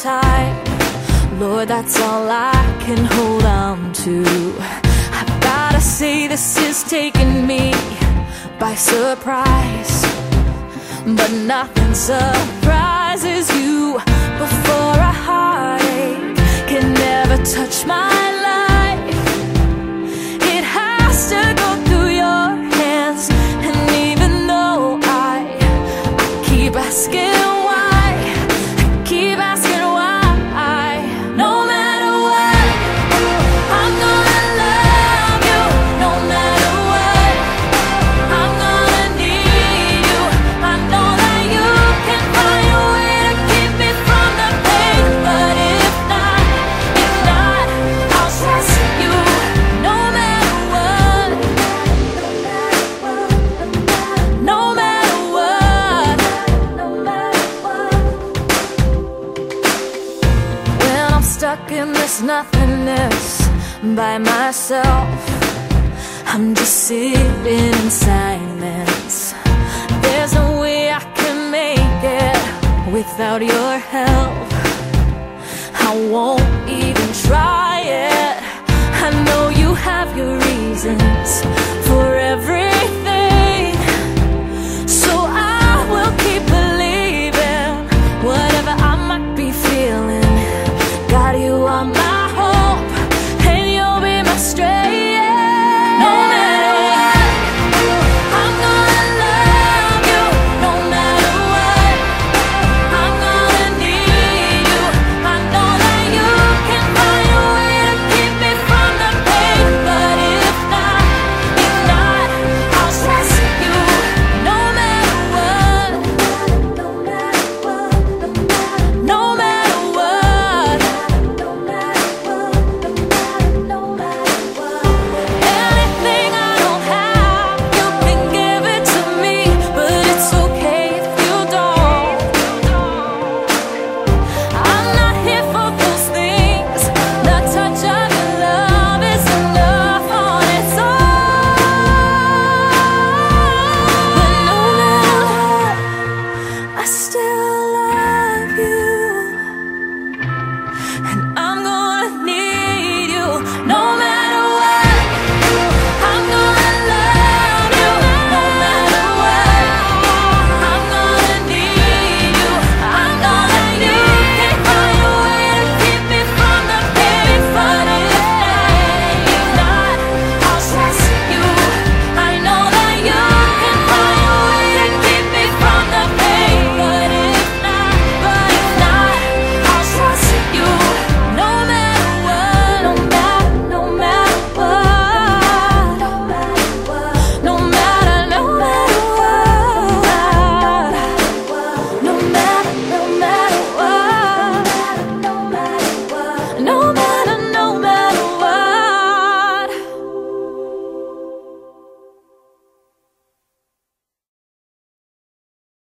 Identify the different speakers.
Speaker 1: time. Lord, that's all I can hold on to. I've gotta say this is taking me by surprise, but nothing surprises you. Before a heartache can never touch my life, it has to go through your hands. And even though I keep asking why, I keep asking why, no matter what, I'm gonna love you. No matter what, I'm gonna need you. I know that you can find a way to keep me from the pain, but if not, I'll trust you. No matter what, no matter what, no matter what. When I'm stuck in this nothingness by myself, I'm just sitting in silence. There's no way I can make it without your help. I won't even try it. I know you have your reasons,